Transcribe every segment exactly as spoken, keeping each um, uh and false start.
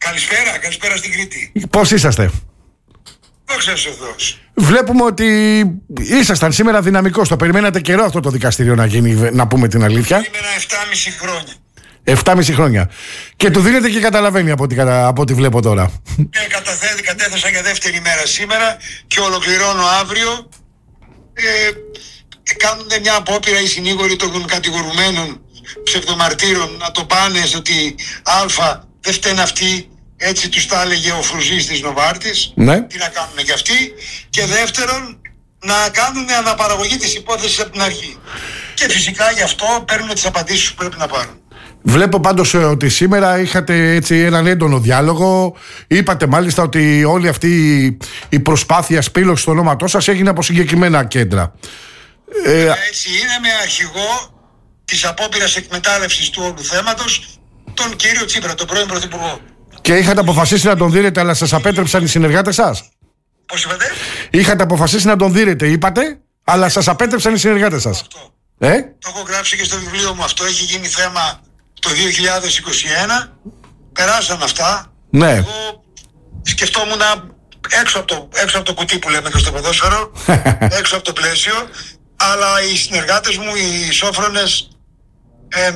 Καλησπέρα, καλησπέρα στην Κρήτη. Πώς είσαστε? Δόξα τω Θεώς. Βλέπουμε ότι ήσασταν σήμερα δυναμικός. Το περιμένατε καιρό αυτό το δικαστήριο να γίνει, να πούμε την αλήθεια. Περίμενα επτάμισι χρόνια. επτάμισι χρόνια. Και του δίνετε και καταλαβαίνει από ό,τι, από ό,τι βλέπω τώρα. Και καταθέτει, κατέθεσα για δεύτερη μέρα σήμερα και ολοκληρώνω αύριο. Ε, κάνουν μια απόπειρα οι συνήγοροι των κατηγορουμένων ψευδομαρτύρων να το πάνε ότι α, δεν φταίνε αυτοί, έτσι τους τα έλεγε ο Φρουζής της Νοβάρτης. Ναι. Τι να κάνουν και αυτοί. Και δεύτερον, να κάνουν αναπαραγωγή της υπόθεσης από την αρχή. Και φυσικά γι' αυτό παίρνουν τις απαντήσεις που πρέπει να πάρουν. Βλέπω πάντως ότι σήμερα είχατε έτσι έναν έντονο διάλογο. Είπατε μάλιστα ότι όλη αυτή η προσπάθεια σπήλωσης του ονόματός σας έγινε από συγκεκριμένα κέντρα. Ε, έτσι είναι, με αρχηγό της απόπειρας εκμετάλλευσης του όλου θέματος τον κύριο Τσίπρα, τον πρώην Πρωθυπουργό. Και είχατε αποφασίσει να τον δίνετε, αλλά σας απέτρεψαν οι συνεργάτες σας? Πώς είπατε? Είχατε αποφασίσει να τον δίνετε, είπατε, αλλά σας απέτρεψαν οι συνεργάτες σας. Αυτό. Ε? Το έχω γράψει και στο βιβλίο μου αυτό. Έχει γίνει θέμα το δύο χιλιάδες είκοσι ένα. Περάσαν αυτά. Ναι. Εγώ σκεφτόμουν έξω από το, έξω από το κουτί που λέμε και στο ποδόσφαιρο, έξω από το πλαίσιο, αλλά οι συνεργάτες μου, οι σόφρονες, ε,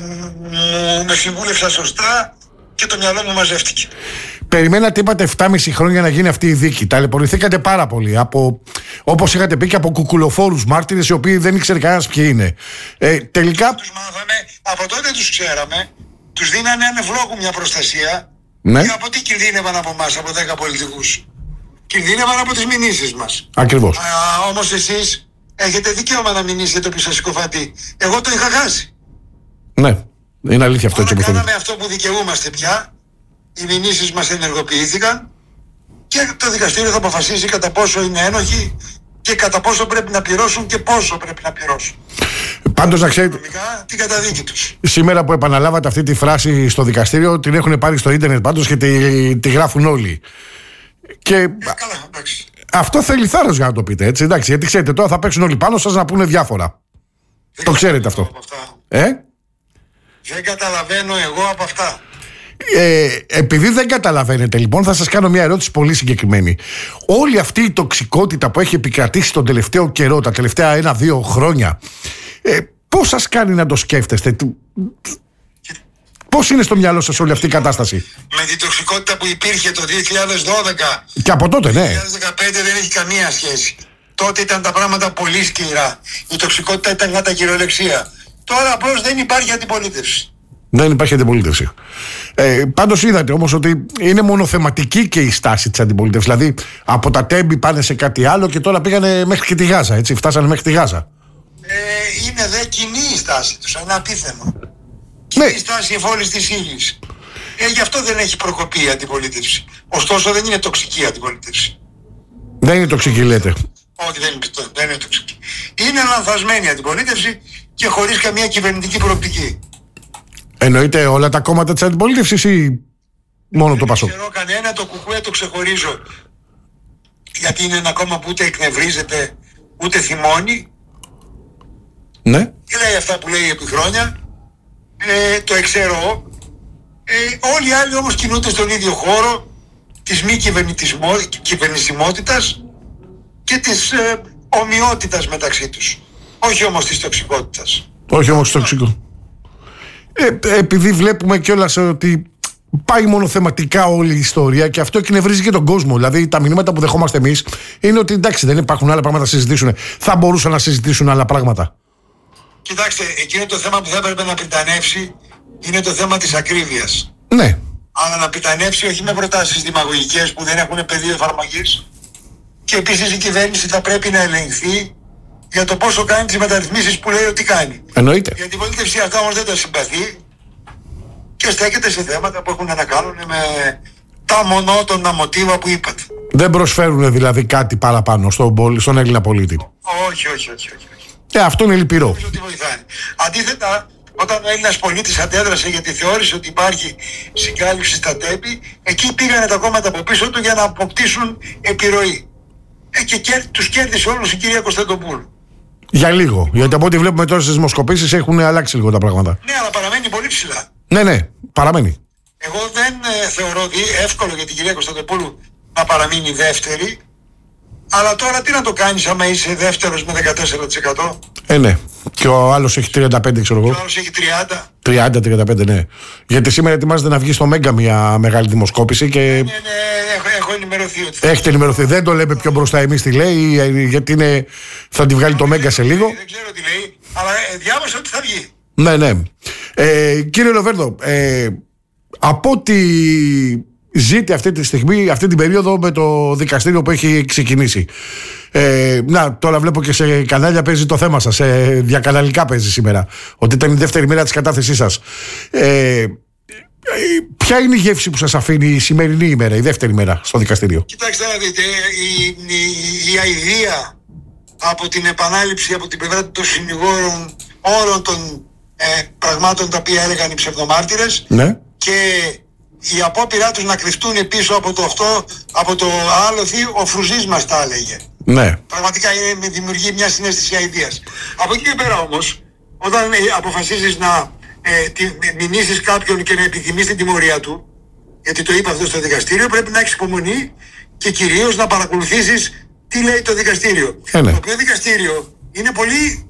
μου με συμβούλευσαν σωστά και το μυαλό μου μαζεύτηκε. Περιμένατε, είπατε, επτάμισι χρόνια να γίνει αυτή η δίκη. Ταλαιπωρηθήκατε πάρα πολύ. Από, όπως είχατε πει, και από κουκουλοφόρους μάρτυρες, οι οποίοι δεν ήξερε κανένας ποιοι είναι. Ε, τελικά. Τους μάθαμε, από τότε τους ξέραμε, τους δίνανε ανευλόγου μια προστασία. Ναι. Και από τι κινδύνευαν από εμάς, από δέκα πολιτικούς? Κινδύνευαν από τις μηνύσεις μας. Ακριβώς. Α, όμως εσείς έχετε δικαίωμα να μηνύσετε το πισασικοφαντή. Εγώ το είχα χάσει. Ναι, είναι αλήθεια αυτό. Τώρα κάναμε αυτό που δικαιούμαστε πια. Οι μηνύσεις μας ενεργοποιήθηκαν και το δικαστήριο θα αποφασίσει κατά πόσο είναι ένοχοι και κατά πόσο πρέπει να πληρώσουν και πόσο πρέπει να πληρώσουν. Πάντως να ξέρετε, την καταδίκη τους. Σήμερα που επαναλάβατε αυτή τη φράση στο δικαστήριο, την έχουν πάρει στο ίντερνετ πάντως και τη, τη γράφουν όλοι. Και ε, καλά, εντάξει. Αυτό θέλει θάρρος για να το πείτε, έτσι, εντάξει, γιατί ξέρετε τώρα θα παίξουν όλοι πάνω σας να πούνε διάφορα. Δεν το ξέρετε αυτό. Ε? Δεν καταλαβαίνω εγώ από αυτά. Ε, επειδή δεν καταλαβαίνετε, λοιπόν, θα σας κάνω μια ερώτηση πολύ συγκεκριμένη. Όλη αυτή η τοξικότητα που έχει επικρατήσει τον τελευταίο καιρό, τα τελευταία ένα-δύο χρόνια, ε, πώς σας κάνει να το σκέφτεστε? Πώς είναι στο μυαλό σας όλη αυτή η κατάσταση? Με την τοξικότητα που υπήρχε το δύο χιλιάδες δώδεκα και από τότε, ναι. Το δύο χιλιάδες δεκαπέντε δεν έχει καμία σχέση. Τότε ήταν τα πράγματα πολύ σκληρά. Η τοξικότητα ήταν κατά κυριολεξία. Τώρα απλώς δεν υπάρχει αντιπολίτευση. Δεν υπάρχει αντιπολίτευση. Ε, πάντως είδατε όμως ότι είναι μονοθεματική και η στάση της αντιπολίτευσης. Δηλαδή από τα Τέμπη πάνε σε κάτι άλλο και τώρα πήγανε μέχρι και τη Γάζα. Έτσι, φτάσανε μέχρι τη Γάζα. Ε, είναι δε κοινή η στάση τους, αναπίθεμα. Κοινή Ναι. στάση εφόλης της ύλης. Ε, γι' αυτό δεν έχει προκοπεί η αντιπολίτευση. Ωστόσο δεν είναι τοξική η αντιπολίτευση. Δεν είναι τοξική, λέτε? Όχι, δεν είναι, δεν είναι τοξική. Είναι λανθασμένη η αντιπολίτευση και χωρίς καμία κυβερνητική προοπτική. Εννοείται όλα τα κόμματα της αντιπολίτευσης ή μόνο το Πασόκ? Δεν ξέρω κανένα, το Κουκουέ το ξεχωρίζω. Γιατί είναι ένα κόμμα που ούτε εκνευρίζεται ούτε θυμώνει. Ναι. Και λέει αυτά που λέει επί χρόνια. Ε, το εξαιρώ. Ε, όλοι οι άλλοι όμως κινούνται στον ίδιο χώρο της μη κυβερνησιμότητας και της ε, ομοιότητας μεταξύ τους. Όχι όμως της τοξικότητας. Όχι όμως τοξικό. Ε, επειδή βλέπουμε κιόλας ότι πάει μονοθεματικά όλη η ιστορία και αυτό εκνευρίζει και τον κόσμο. Δηλαδή τα μηνύματα που δεχόμαστε εμείς είναι ότι εντάξει, δεν υπάρχουν άλλα πράγματα να συζητήσουν. Θα μπορούσαν να συζητήσουν άλλα πράγματα. Κοιτάξτε, εκείνο το θέμα που θα έπρεπε να πριτανεύσει είναι το θέμα της ακρίβειας. Ναι. Αλλά να πριτανεύσει όχι με προτάσεις δημαγωγικές που δεν έχουν πεδίο εφαρμογής. Και επίσης η κυβέρνηση θα πρέπει να ελεγχθεί για το πόσο κάνει τις μεταρρυθμίσεις που λέει ότι κάνει. Εννοείται. Η αντιπολίτευση αυτά όμως δεν τα συμπαθεί και στέκεται σε θέματα που έχουν να κάνουν με τα μονότονα μοτίβα που είπατε. Δεν προσφέρουν δηλαδή κάτι παραπάνω στον, στον Έλληνα πολίτη. Όχι, όχι, όχι, όχι. Ε, αυτό είναι λυπηρό. Νομίζω ότι βοηθάει. Αντίθετα, όταν ο Έλληνας πολίτης αντέδρασε γιατί θεώρησε ότι υπάρχει συγκάλυψη στα Τέμπη, εκεί πήγανε τα κόμματα από πίσω του για να αποκτήσουν επιρροή. Ε, και κέρ, τους κέρδισε όλους η κυρία Κωνσταντοπούλου. Για λίγο. Γιατί από ό,τι βλέπουμε τώρα στις δημοσκοπήσεις έχουν αλλάξει λίγο τα πράγματα. Ναι, αλλά παραμένει πολύ ψηλά. Ναι, ναι, παραμένει. Εγώ δεν ε, θεωρώ ότι εύκολο για την κυρία Κωνσταντοπούλου να παραμείνει δεύτερη. Αλλά τώρα τι να το κάνεις άμα είσαι δεύτερος με δεκατέσσερα τοις εκατό. Ε, ναι. Και ο άλλος έχει τριάντα πέντε, ξέρω εγώ. Και ο άλλος έχει τριάντα. τριάντα τριάντα πέντε, ναι. Γιατί σήμερα ετοιμάζεται να βγει στο Μέγκα μια μεγάλη δημοσκόπηση και. Ναι, ναι, έχω, έχω ενημερωθεί ότι. Έχετε ενημερωθεί. Δεν το λέμε πιο μπροστά εμείς τι λέει, γιατί είναι... θα τη βγάλει το Μέγκα σε λίγο. Δεν ξέρω τι λέει, αλλά ε, διάβασα ότι θα βγει. Ναι, ναι. Ε, κύριε Λοβέρδο, ε, από ό,τι ζείτε αυτή τη στιγμή, αυτή την περίοδο με το δικαστήριο που έχει ξεκινήσει. Ε, να, τώρα βλέπω και σε κανάλια παίζει το θέμα σας, σε διακαναλικά παίζει σήμερα, ότι ήταν η δεύτερη μέρα της κατάθεσής σας. Ε, ποια είναι η γεύση που σας αφήνει η σημερινή ημέρα, η δεύτερη μέρα στο δικαστήριο? Κοιτάξτε να δείτε, η, η, η αηδία από την επανάληψη από την πλευρά των συνηγόρων όλων των ε, πραγμάτων τα οποία έλεγαν οι ψευδομάρτυρες, ναι, και η απόπειρά τους να κρυφτούν πίσω από το αυτό, από το άλοθη, ο Φρουζής μας τα έλεγε. Ναι. Πραγματικά είναι, με δημιουργεί μια συναίσθηση αηδίας. Από εκεί και πέρα όμως, όταν ε, αποφασίζεις να ε, τη, μηνύσεις κάποιον και να επιθυμείς την τιμωρία του, γιατί το είπα αυτό στο δικαστήριο, πρέπει να έχεις υπομονή και κυρίως να παρακολουθήσεις τι λέει το δικαστήριο. Ε, ναι. Το οποίο δικαστήριο είναι πολύ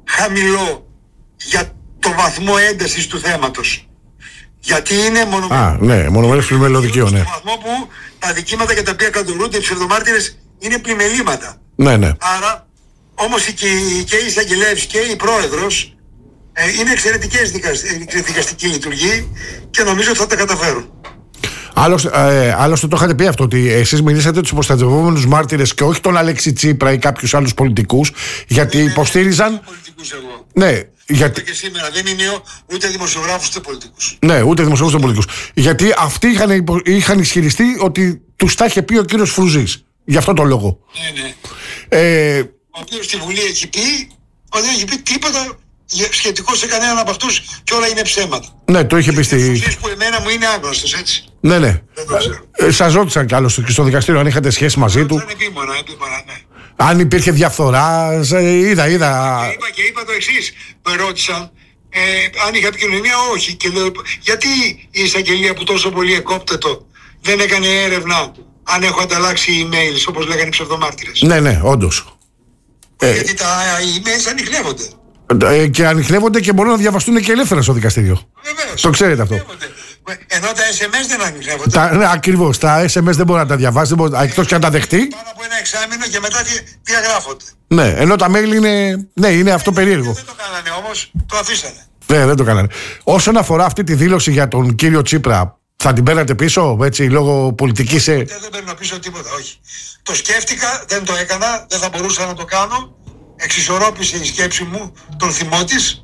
χαμηλό για το βαθμό έντασης του θέματος. Γιατί είναι μονομένες. Α, ναι, μονομένες πλημελωδικείο, ναι. Στο βαθμό που τα δικήματα για τα οποία κατηγορούνται οι ψευδομάρτυρες είναι πλημελήματα. Ναι, ναι. Άρα, όμως και, και η εισαγγελέας και η πρόεδρος ε, είναι εξαιρετικές δικαστική λειτουργή και νομίζω ότι θα τα καταφέρουν. Άλλωστε, ε, άλλωστε το είχατε πει αυτό, ότι εσείς μιλήσατε τους προστατευόμενους μάρτυρες και όχι τον Αλέξη Τσίπρα ή κάποιους άλλους πολιτικούς, γιατί δεν υποστήριζαν. Δεν πολιτικούς εγώ. Ναι, γιατί. Και σήμερα δεν είναι ούτε δημοσιογράφους ούτε πολιτικούς. Ναι, ούτε δημοσιογράφους ούτε πολιτικούς. Γιατί αυτοί είχαν, υπο... είχαν ισχυριστεί ότι τους τα είχε πει ο κύριος Φρουζής. Γι' αυτό το λόγο. Ναι, ναι. Ε... Ο οποίος στη Βουλή έχει πει ότι δεν έχει πει τίποτα σχετικό σε κανέναν από αυτούς και όλα είναι ψέματα. Ναι, το είχε πει στη. Φρουζής που εμένα μου είναι άγνωστος, έτσι. Ναι, ναι. Ε, σας ρώτησαν κι άλλωστε και στο δικαστήριο αν είχατε σχέση μαζί του. Ήταν επίμονα, επίμονα, ναι. Αν υπήρχε διαφθορά, είδα, είδα. Και είπα, και είπα το εξής, με ρώτησαν ε, αν είχα επικοινωνία, όχι. Και λέω, γιατί η εισαγγελία που τόσο πολύ εκόπτετο δεν έκανε έρευνα αν έχω ανταλλάξει emails, όπως λέγανε οι ψευδομάρτυρες. Ναι, ναι, όντως. Γιατί ε, τα emails ανιχνεύονται. Ε, και ανιχνεύονται και μπορούν να διαβαστούν και ελεύθερα στο δικαστήριο. Βεβαίως. Το ξέρετε αυτό. Ενώ τα ες εμ ες δεν ανιχνεύονται. Τα, ναι, ακριβώς. Τα ες εμ ες δεν μπορεί να τα διαβάσει, μπορεί, εκτός και να τα δεχτεί. Πάνω από ένα εξάμηνο και μετά τι, διαγράφονται. Ναι, ενώ τα mail είναι. Ναι, είναι αυτό περίεργο. Δεν το κάνανε όμως, το αφήσανε. Ναι, δεν το κάνανε. Όσον αφορά αυτή τη δήλωση για τον κύριο Τσίπρα, θα την παίρνατε πίσω, έτσι, λόγω πολιτικής. Δεν, δεν παίρνω πίσω τίποτα, όχι. Το σκέφτηκα, δεν το έκανα, δεν θα μπορούσα να το κάνω. Εξισορρόπησε η σκέψη μου τον θυμό της.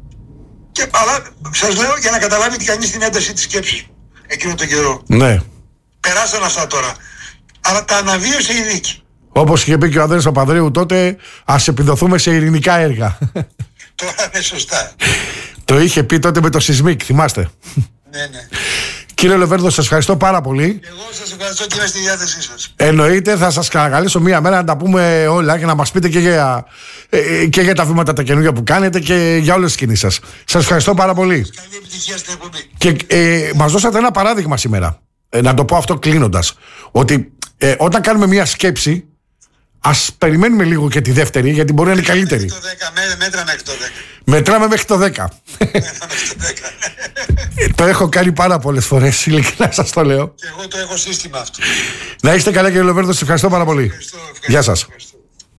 Και, αλλά σας λέω για να καταλάβετε κανείς την ένταση της σκέψης μου εκείνο τον καιρό. Ναι. Περάσαν αυτά τώρα. Αλλά τα αναβίωσε η δίκη. Όπως είχε πει και ο Ανδρέας Παπανδρέου τότε, ας επιδοθούμε σε ειρηνικά έργα. Τώρα είναι σωστά. Το είχε πει τότε με το Σισμίκ, θυμάστε. Ναι, ναι. Κύριε Λοβέρδο, σας ευχαριστώ πάρα πολύ. Εγώ σας ευχαριστώ και είμαι στη διάθεσή σας. Εννοείται, θα σας καλέσω μία μέρα να τα πούμε όλα και να μας πείτε και για, και για τα βήματα τα καινούργια που κάνετε και για όλες τις κινήσεις σας. Σας ευχαριστώ πάρα πολύ. Καλή επιτυχία στην εκπομπή. Και ε, μας δώσατε ένα παράδειγμα σήμερα. Ε, να το πω αυτό κλείνοντας. Ότι ε, όταν κάνουμε μία σκέψη, ας περιμένουμε λίγο και τη δεύτερη, γιατί μπορεί να είναι καλύτερη. Το δέκα, μέτρα μέχρι το δέκα. Μετράμε μέχρι το δέκα. Το έχω κάνει πάρα πολλές φορές, ειλικρινά σας το λέω. Και εγώ το έχω σύστημα αυτό. Να είστε καλά, κύριε Λοβέρδο, σας ευχαριστώ πάρα πολύ. Ευχαριστώ, ευχαριστώ, Γεια σας. Ευχαριστώ.